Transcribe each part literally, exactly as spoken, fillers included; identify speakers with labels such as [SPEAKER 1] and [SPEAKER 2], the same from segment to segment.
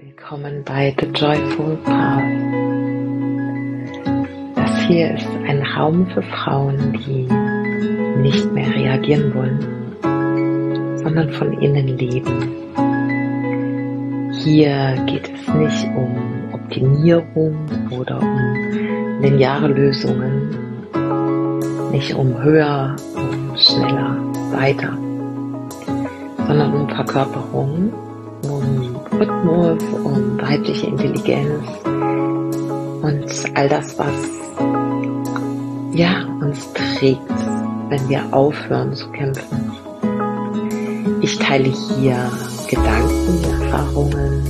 [SPEAKER 1] Willkommen bei The Joyful Path. Das hier ist ein Raum für Frauen, die nicht mehr reagieren wollen, sondern von innen leben. Hier geht es nicht um Optimierung oder um lineare Lösungen, nicht um höher, um schneller, weiter, sondern um Verkörperung, um Rhythmus, um weibliche Intelligenz und all das, was ja, uns trägt, wenn wir aufhören zu kämpfen. Ich teile hier Gedanken, Erfahrungen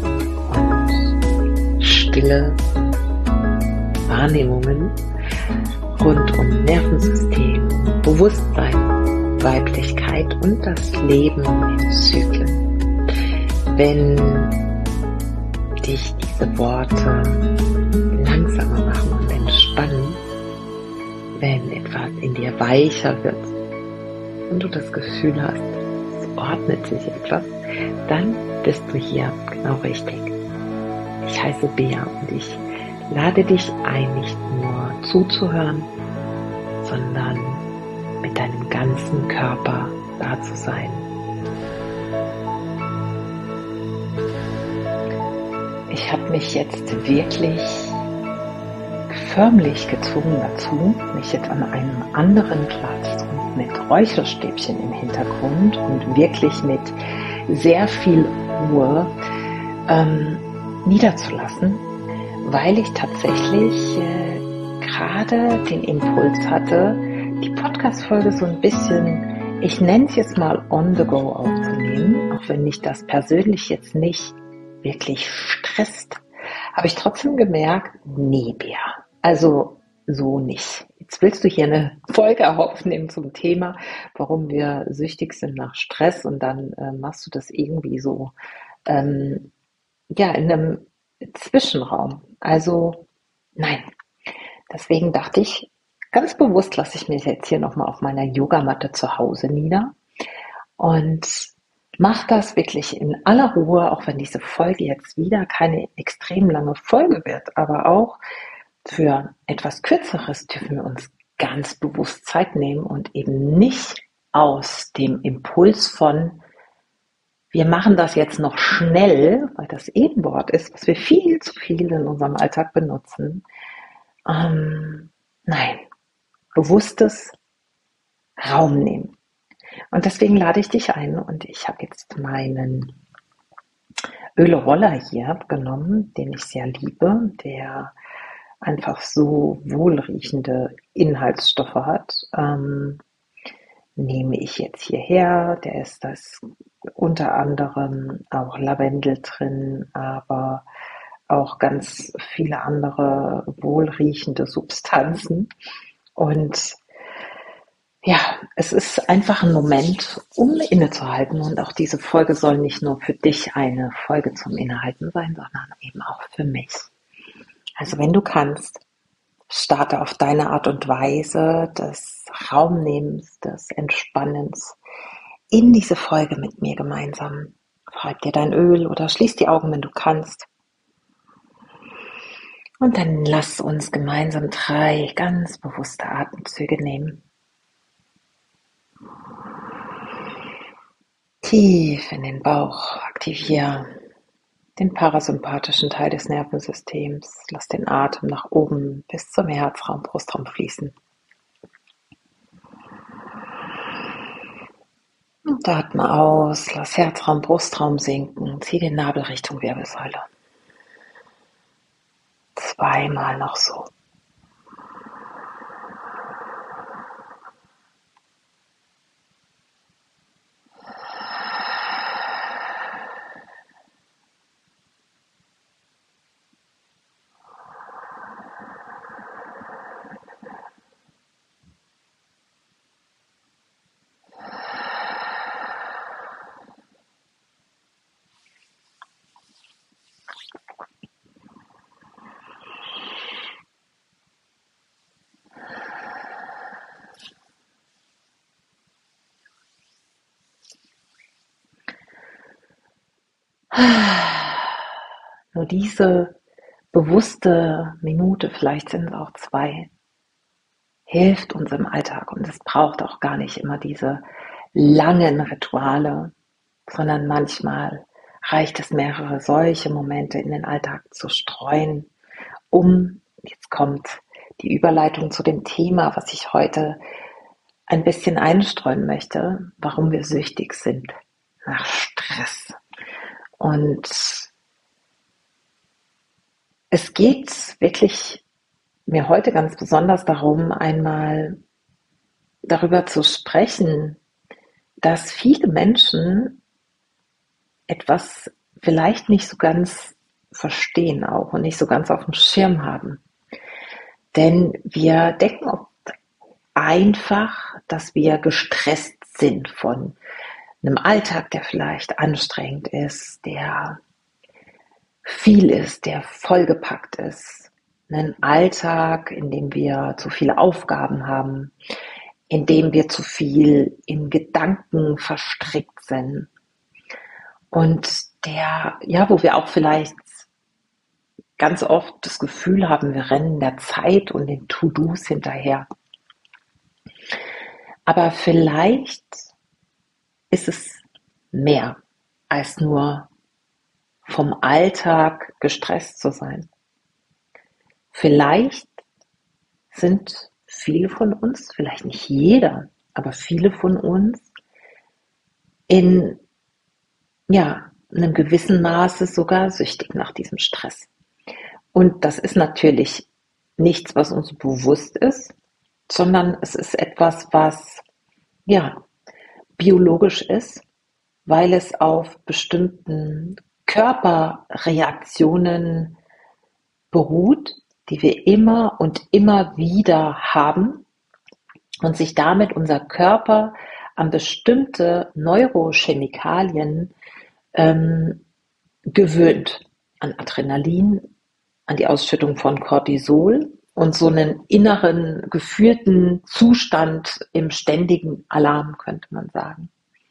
[SPEAKER 1] und stille Wahrnehmungen rund um Nervensystem, Bewusstsein, Weiblichkeit und das Leben in Zyklen. Wenn dich diese Worte langsamer machen und entspannen, wenn etwas in dir weicher wird und du das Gefühl hast, es ordnet sich etwas, dann bist du hier genau richtig. Ich heiße Bea und ich lade dich ein, nicht nur zuzuhören, sondern mit deinem ganzen Körper da zu sein. Ich habe mich jetzt wirklich förmlich gezwungen dazu, mich jetzt an einem anderen Platz und mit Räucherstäbchen im Hintergrund und wirklich mit sehr viel Ruhe ähm, niederzulassen, weil ich tatsächlich äh, gerade den Impuls hatte, die Podcast-Folge so ein bisschen, ich nenne es jetzt mal on the go aufzunehmen, auch wenn mich das persönlich jetzt nicht wirklich stresst, habe ich trotzdem gemerkt, nee, Bea, also so nicht. Jetzt willst du hier eine Folge aufnehmen zum Thema, warum wir süchtig sind nach Stress und dann äh, machst du das irgendwie so ähm, ja in einem Zwischenraum. Also nein, deswegen dachte ich, ganz bewusst lasse ich mich jetzt hier nochmal auf meiner Yogamatte zu Hause nieder und mach das wirklich in aller Ruhe, auch wenn diese Folge jetzt wieder keine extrem lange Folge wird, aber auch für etwas Kürzeres dürfen wir uns ganz bewusst Zeit nehmen und eben nicht aus dem Impuls von, wir machen das jetzt noch schnell, weil das eh ein Wort ist, was wir viel zu viel in unserem Alltag benutzen. Ähm, nein, bewusstes Raum nehmen. Und deswegen lade ich dich ein und ich habe jetzt meinen Öle-Roller hier genommen, den ich sehr liebe, der einfach so wohlriechende Inhaltsstoffe hat. Ähm, nehme ich jetzt hierher, der ist das unter anderem auch Lavendel drin, aber auch ganz viele andere wohlriechende Substanzen und ja, es ist einfach ein Moment, um innezuhalten und auch diese Folge soll nicht nur für dich eine Folge zum Innehalten sein, sondern eben auch für mich. Also wenn du kannst, starte auf deine Art und Weise des Raumnehmens, des Entspannens in diese Folge mit mir gemeinsam. Reib dir dein Öl oder schließ die Augen, wenn du kannst. Und dann lass uns gemeinsam drei ganz bewusste Atemzüge nehmen. Tief in den Bauch, aktiviere den parasympathischen Teil des Nervensystems. Lass den Atem nach oben bis zum Herzraum, Brustraum fließen. Und atme aus, lass Herzraum, Brustraum sinken. Zieh den Nabel Richtung Wirbelsäule. Zweimal noch so. Nur diese bewusste Minute, vielleicht sind es auch zwei, hilft uns im Alltag. Und es braucht auch gar nicht immer diese langen Rituale, sondern manchmal reicht es, mehrere solche Momente in den Alltag zu streuen, um, jetzt kommt die Überleitung zu dem Thema, was ich heute ein bisschen einstreuen möchte, warum wir süchtig sind nach Stress. Und es geht wirklich mir heute ganz besonders darum, einmal darüber zu sprechen, dass viele Menschen etwas vielleicht nicht so ganz verstehen auch und nicht so ganz auf dem Schirm haben. Denn wir denken oft einfach, dass wir gestresst sind von einem Alltag, der vielleicht anstrengend ist, der viel ist, der vollgepackt ist. Einen Alltag, in dem wir zu viele Aufgaben haben, in dem wir zu viel in Gedanken verstrickt sind. Und der, ja, wo wir auch vielleicht ganz oft das Gefühl haben, wir rennen der Zeit und den To-Dos hinterher. Aber vielleicht ist es mehr als nur vom Alltag gestresst zu sein. Vielleicht sind viele von uns, vielleicht nicht jeder, aber viele von uns in ja, einem gewissen Maße sogar süchtig nach diesem Stress. Und das ist natürlich nichts, was uns bewusst ist, sondern es ist etwas, was ja biologisch ist, weil es auf bestimmten Körperreaktionen beruht, die wir immer und immer wieder haben und sich damit unser Körper an bestimmte Neurochemikalien ähm, gewöhnt, an Adrenalin, an die Ausschüttung von Cortisol und so einen inneren, gefühlten Zustand im ständigen Alarm, könnte man sagen.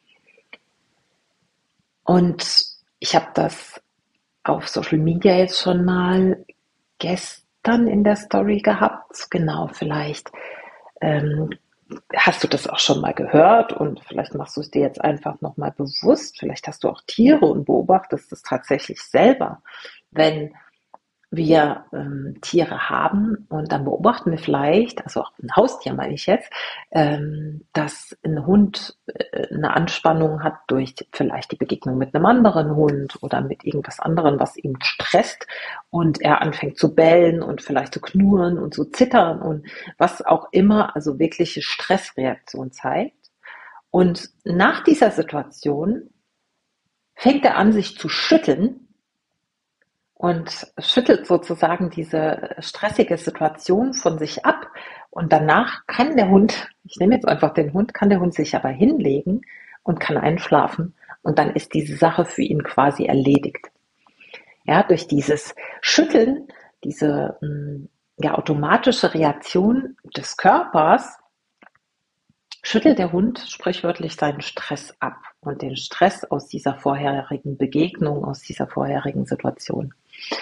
[SPEAKER 1] Und ich habe das auf Social Media jetzt schon mal gestern in der Story gehabt. Genau, vielleicht ähm, hast du das auch schon mal gehört und vielleicht machst du es dir jetzt einfach nochmal bewusst. Vielleicht hast du auch Tiere und beobachtest es tatsächlich selber. Wenn wir ähm, Tiere haben und dann beobachten wir vielleicht, also auch ein Haustier meine ich jetzt, ähm, dass ein Hund äh, eine Anspannung hat durch vielleicht die Begegnung mit einem anderen Hund oder mit irgendwas anderem, was ihn stresst und er anfängt zu bellen und vielleicht zu knurren und zu zittern und was auch immer, also wirkliche Stressreaktion zeigt. Und nach dieser Situation fängt er an, sich zu schütteln und schüttelt sozusagen diese stressige Situation von sich ab. Und danach kann der Hund, ich nehme jetzt einfach den Hund, kann der Hund sich aber hinlegen und kann einschlafen. Und dann ist diese Sache für ihn quasi erledigt. Ja, durch dieses Schütteln, diese ja, automatische Reaktion des Körpers, schüttelt der Hund sprichwörtlich seinen Stress ab und den Stress aus dieser vorherigen Begegnung, aus dieser vorherigen Situation.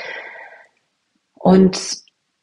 [SPEAKER 1] Und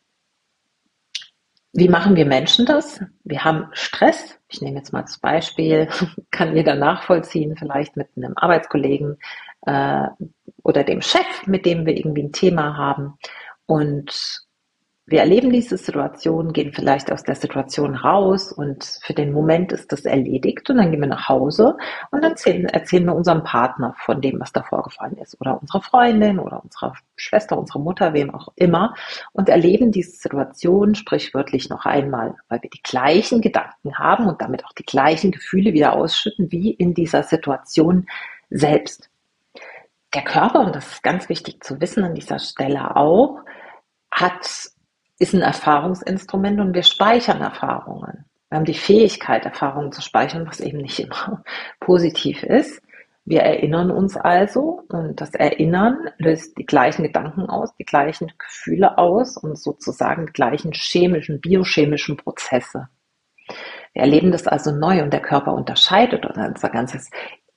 [SPEAKER 1] wie machen wir Menschen das? Wir haben Stress. Ich nehme jetzt mal das Beispiel, kann jeder nachvollziehen, vielleicht mit einem Arbeitskollegen äh, oder dem Chef, mit dem wir irgendwie ein Thema haben. Und wir erleben diese Situation, gehen vielleicht aus der Situation raus und für den Moment ist das erledigt und dann gehen wir nach Hause und dann erzählen, erzählen wir unserem Partner von dem, was da vorgefallen ist oder unserer Freundin oder unserer Schwester, unserer Mutter, wem auch immer und erleben diese Situation sprichwörtlich noch einmal, weil wir die gleichen Gedanken haben und damit auch die gleichen Gefühle wieder ausschütten wie in dieser Situation selbst. Der Körper, und das ist ganz wichtig zu wissen an dieser Stelle auch, hat ist ein Erfahrungsinstrument und wir speichern Erfahrungen. Wir haben die Fähigkeit, Erfahrungen zu speichern, was eben nicht immer positiv ist. Wir erinnern uns also und das Erinnern löst die gleichen Gedanken aus, die gleichen Gefühle aus und sozusagen die gleichen chemischen, biochemischen Prozesse. Wir erleben das also neu und der Körper unterscheidet unser ganzes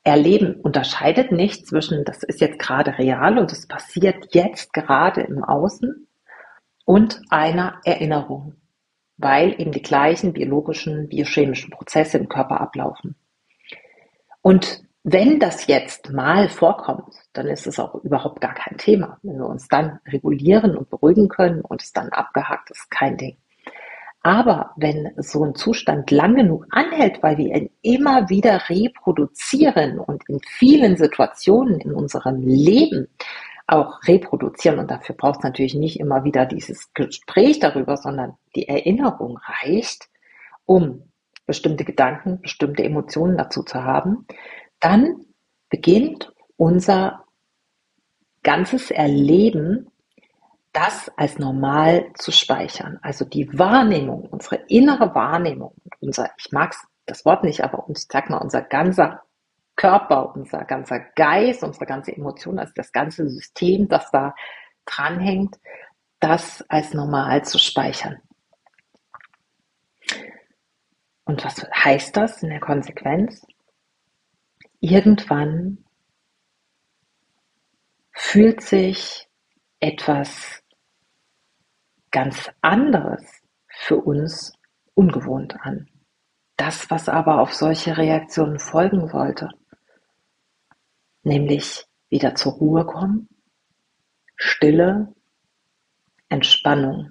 [SPEAKER 1] Erleben unterscheidet nicht zwischen, das ist jetzt gerade real und es passiert jetzt gerade im Außen, und einer Erinnerung, weil eben die gleichen biologischen, biochemischen Prozesse im Körper ablaufen. Und wenn das jetzt mal vorkommt, dann ist es auch überhaupt gar kein Thema. Wenn wir uns dann regulieren und beruhigen können und es dann abgehakt ist, kein Ding. Aber wenn so ein Zustand lang genug anhält, weil wir ihn immer wieder reproduzieren und in vielen Situationen in unserem Leben auch reproduzieren, und dafür braucht es natürlich nicht immer wieder dieses Gespräch darüber, sondern die Erinnerung reicht, um bestimmte Gedanken, bestimmte Emotionen dazu zu haben, dann beginnt unser ganzes Erleben, das als normal zu speichern. Also die Wahrnehmung, unsere innere Wahrnehmung, unser, ich mag das Wort nicht, aber ich sag mal, unser ganzer Körper, unser ganzer Geist, unsere ganze Emotion, also das ganze System, das da dranhängt, das als normal zu speichern. Und was heißt das in der Konsequenz? Irgendwann fühlt sich etwas ganz anderes für uns ungewohnt an. Das, was aber auf solche Reaktionen folgen sollte, nämlich wieder zur Ruhe kommen, Stille, Entspannung.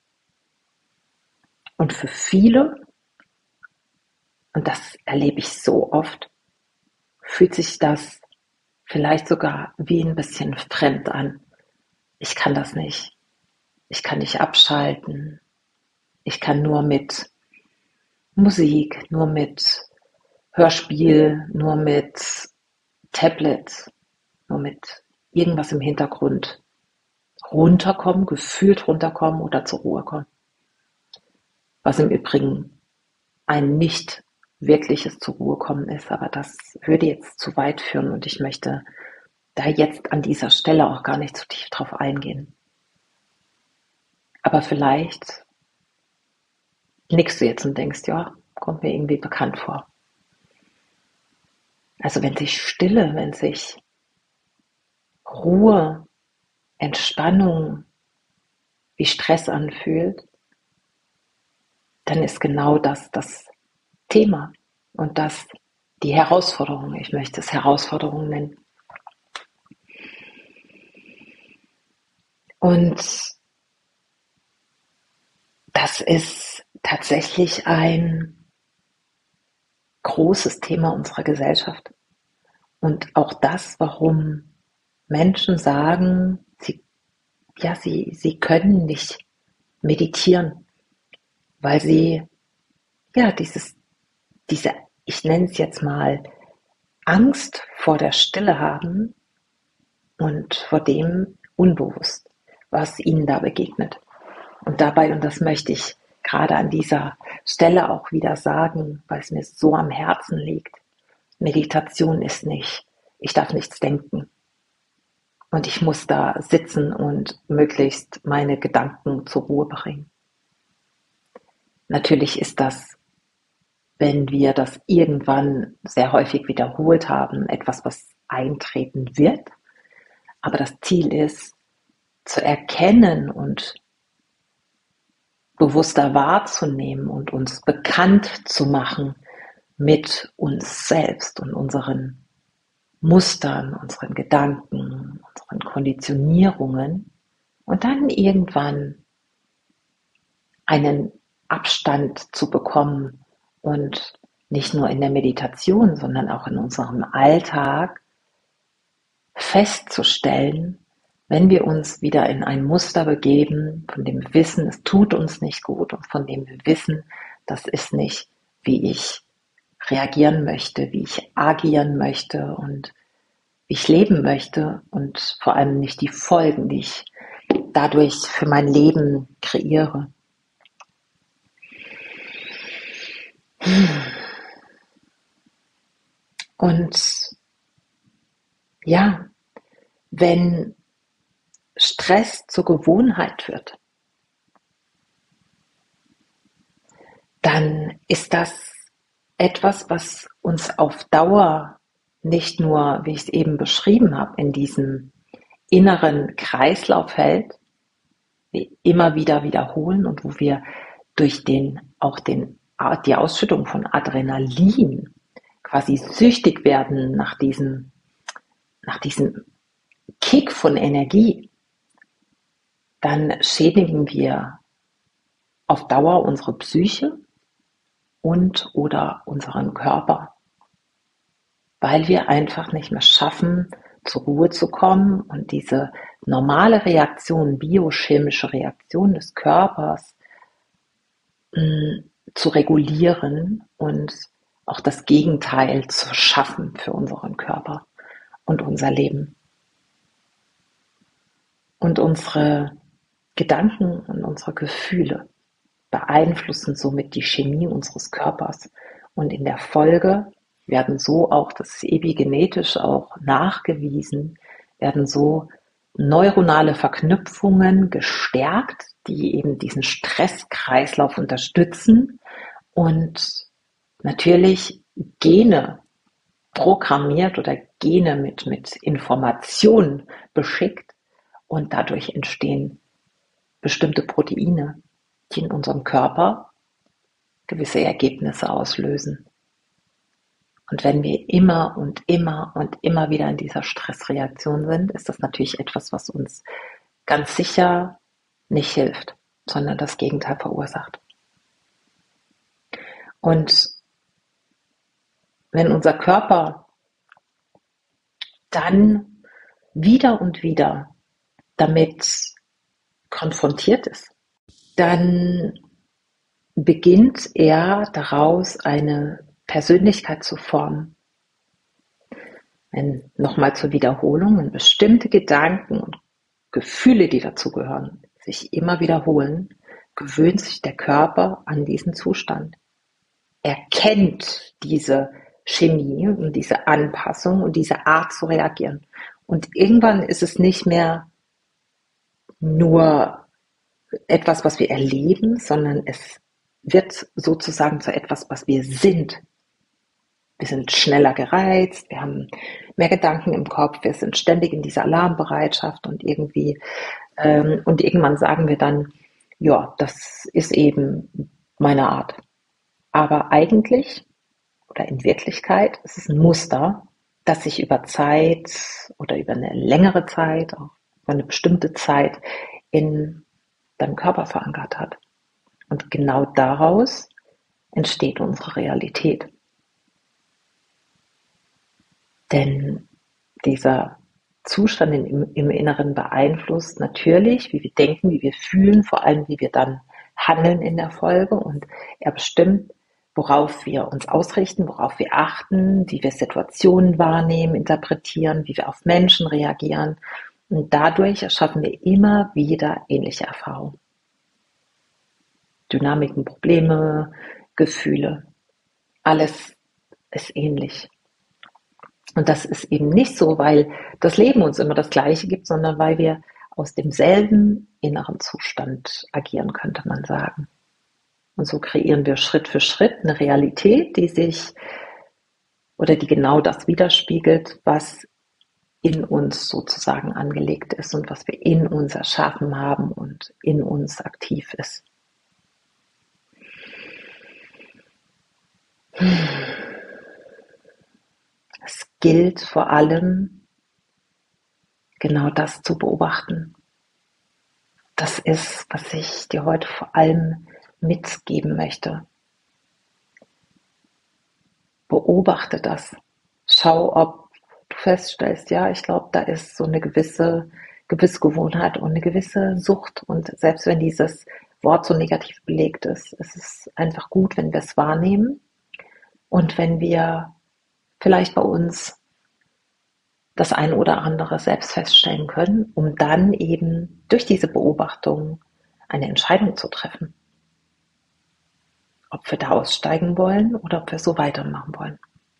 [SPEAKER 1] Und für viele, und das erlebe ich so oft, fühlt sich das vielleicht sogar wie ein bisschen fremd an. Ich kann das nicht. Ich kann nicht abschalten. Ich kann nur mit Musik, nur mit Hörspiel, nur mit Tablet, nur mit irgendwas im Hintergrund runterkommen, gefühlt runterkommen oder zur Ruhe kommen. Was im Übrigen ein nicht wirkliches zur Ruhe kommen ist, aber das würde jetzt zu weit führen und ich möchte da jetzt an dieser Stelle auch gar nicht zu tief drauf eingehen. Aber vielleicht nickst du jetzt und denkst, ja, kommt mir irgendwie bekannt vor. Also wenn sich Stille, wenn sich Ruhe, Entspannung wie Stress anfühlt, dann ist genau das das Thema und das die Herausforderung. Ich möchte es Herausforderung nennen. Und das ist tatsächlich ein großes Thema unserer Gesellschaft. Und auch das, warum Menschen sagen, sie, ja, sie, sie können nicht meditieren, weil sie, ja, dieses, diese, ich nenne es jetzt mal, Angst vor der Stille haben und vor dem Unbewusst, was ihnen da begegnet. Und dabei, und das möchte ich gerade an dieser Stelle auch wieder sagen, weil es mir so am Herzen liegt, Meditation ist nicht, ich darf nichts denken. Und ich muss da sitzen und möglichst meine Gedanken zur Ruhe bringen. Natürlich ist das, wenn wir das irgendwann sehr häufig wiederholt haben, etwas, was eintreten wird. Aber das Ziel ist, zu erkennen und bewusster wahrzunehmen und uns bekannt zu machen mit uns selbst und unseren Mustern, unseren Gedanken, unseren Konditionierungen und dann irgendwann einen Abstand zu bekommen und nicht nur in der Meditation, sondern auch in unserem Alltag festzustellen, wenn wir uns wieder in ein Muster begeben, von dem wir wissen, es tut uns nicht gut und von dem wir wissen, das ist nicht, wie ich reagieren möchte, wie ich agieren möchte und wie ich leben möchte und vor allem nicht die Folgen, die ich dadurch für mein Leben kreiere. Und ja, wenn Stress zur Gewohnheit wird, dann ist das etwas, was uns auf Dauer nicht nur, wie ich es eben beschrieben habe, in diesem inneren Kreislauf hält, wir immer wieder wiederholen und wo wir durch den, auch den, die Ausschüttung von Adrenalin quasi süchtig werden nach diesem, nach diesem Kick von Energie, dann schädigen wir auf Dauer unsere Psyche und oder unseren Körper, weil wir einfach nicht mehr schaffen, zur Ruhe zu kommen und diese normale Reaktion, biochemische Reaktion des Körpers mh, zu regulieren und auch das Gegenteil zu schaffen für unseren Körper und unser Leben. Und unsere Gedanken und unsere Gefühle beeinflussen somit die Chemie unseres Körpers. Und in der Folge werden so auch, das ist epigenetisch auch nachgewiesen, werden so neuronale Verknüpfungen gestärkt, die eben diesen Stresskreislauf unterstützen und natürlich Gene programmiert oder Gene mit, mit Informationen beschickt und dadurch entstehen bestimmte Proteine, die in unserem Körper gewisse Ergebnisse auslösen. Und wenn wir immer und immer und immer wieder in dieser Stressreaktion sind, ist das natürlich etwas, was uns ganz sicher nicht hilft, sondern das Gegenteil verursacht. Und wenn unser Körper dann wieder und wieder damit konfrontiert ist, dann beginnt er daraus eine Persönlichkeit zu formen. Wenn, nochmal zur Wiederholung, wenn bestimmte Gedanken und Gefühle, die dazugehören, sich immer wiederholen, gewöhnt sich der Körper an diesen Zustand. Er kennt diese Chemie und diese Anpassung und diese Art zu reagieren. Und irgendwann ist es nicht mehr nur etwas, was wir erleben, sondern es wird sozusagen zu etwas, was wir sind. Wir sind schneller gereizt, wir haben mehr Gedanken im Kopf, wir sind ständig in dieser Alarmbereitschaft und irgendwie ähm, und irgendwann sagen wir dann, ja, das ist eben meine Art. Aber eigentlich oder in Wirklichkeit ist es ein Muster, das sich über Zeit oder über eine längere Zeit, auch über eine bestimmte Zeit in deinem Körper verankert hat. Und genau daraus entsteht unsere Realität. Denn dieser Zustand im, im Inneren beeinflusst natürlich, wie wir denken, wie wir fühlen, vor allem wie wir dann handeln in der Folge. Und er bestimmt, worauf wir uns ausrichten, worauf wir achten, wie wir Situationen wahrnehmen, interpretieren, wie wir auf Menschen reagieren. Und dadurch erschaffen wir immer wieder ähnliche Erfahrungen. Dynamiken, Probleme, Gefühle, alles ist ähnlich. Und das ist eben nicht so, weil das Leben uns immer das Gleiche gibt, sondern weil wir aus demselben inneren Zustand agieren, könnte man sagen. Und so kreieren wir Schritt für Schritt eine Realität, die sich oder die genau das widerspiegelt, was in uns sozusagen angelegt ist und was wir in uns erschaffen haben und in uns aktiv ist. Es gilt vor allem, genau das zu beobachten. Das ist, was ich dir heute vor allem mitgeben möchte. Beobachte das. Schau, ob du feststellst, ja, ich glaube, da ist so eine gewisse, gewisse Gewohnheit und eine gewisse Sucht. Und selbst wenn dieses Wort so negativ belegt ist, ist es einfach gut, wenn wir es wahrnehmen und wenn wir vielleicht bei uns das eine oder andere selbst feststellen können, um dann eben durch diese Beobachtung eine Entscheidung zu treffen. Ob wir da aussteigen wollen oder ob wir so weitermachen wollen.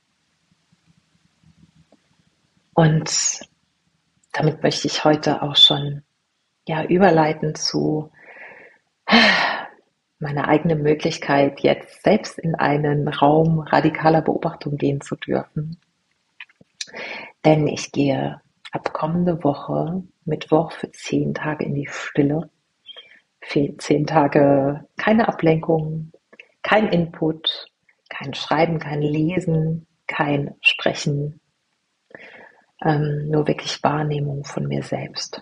[SPEAKER 1] Und damit möchte ich heute auch schon ja, überleiten zu meiner eigenen Möglichkeit, jetzt selbst in einen Raum radikaler Beobachtung gehen zu dürfen. Denn ich gehe ab kommende Woche Mittwoch für zehn Tage in die Stille. Für zehn Tage keine Ablenkung, kein Input, kein Schreiben, kein Lesen, kein Sprechen, ähm, nur wirklich Wahrnehmung von mir selbst.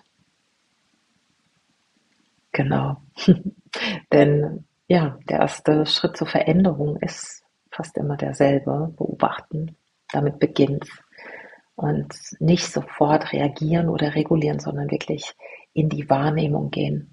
[SPEAKER 1] Genau. Denn ja, der erste Schritt zur Veränderung ist fast immer derselbe, beobachten. Damit beginnt's. Und nicht sofort reagieren oder regulieren, sondern wirklich in die Wahrnehmung gehen.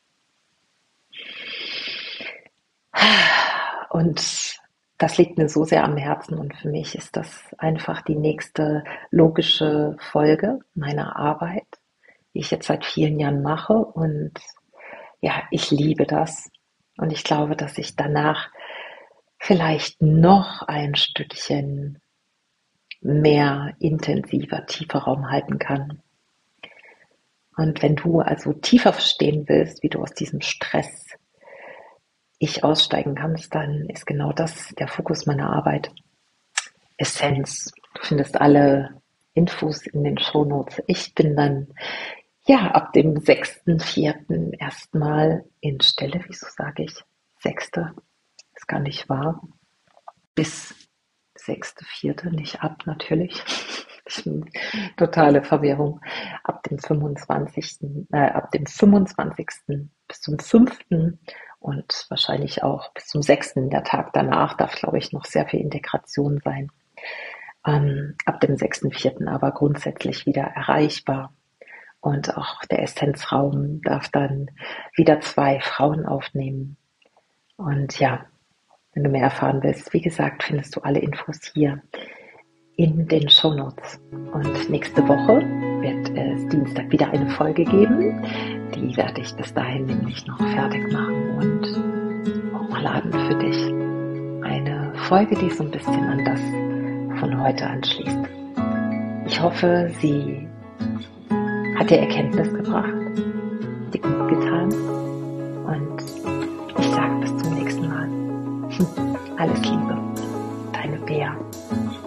[SPEAKER 1] Und das liegt mir so sehr am Herzen und für mich ist das einfach die nächste logische Folge meiner Arbeit, die ich jetzt seit vielen Jahren mache und ja, ich liebe das und ich glaube, dass ich danach vielleicht noch ein Stückchen mehr intensiver, tiefer Raum halten kann. Und wenn du also tiefer verstehen willst, wie du aus diesem Stress ich aussteigen kannst, dann ist genau das der Fokus meiner Arbeit. Essenz. Du findest alle Infos in den Shownotes. Ich bin dann ja ab dem sechsten vierten erstmal in Stelle. Wieso sage ich sechste? Ist gar nicht wahr. Bis sechste vierte nicht ab, natürlich. Totale Verwirrung. Ab dem fünfundzwanzigsten Äh, ab dem fünfundzwanzigsten bis zum fünften und wahrscheinlich auch bis zum sechsten Der Tag danach darf, glaube ich, noch sehr viel Integration sein. Ähm, ab dem sechsten vierten aber grundsätzlich wieder erreichbar. Und auch der Essenzraum darf dann wieder zwei Frauen aufnehmen. Und ja, wenn du mehr erfahren willst, wie gesagt, findest du alle Infos hier in den Shownotes. Und nächste Woche wird es Dienstag wieder eine Folge geben. Die werde ich bis dahin nämlich noch fertig machen und hochladen für dich. Eine Folge, die so ein bisschen an das von heute anschließt. Ich hoffe, sie hat dir Erkenntnis gebracht, dir gut getan und ich sage bis zum nächsten Mal. Alles Liebe, deine Bea.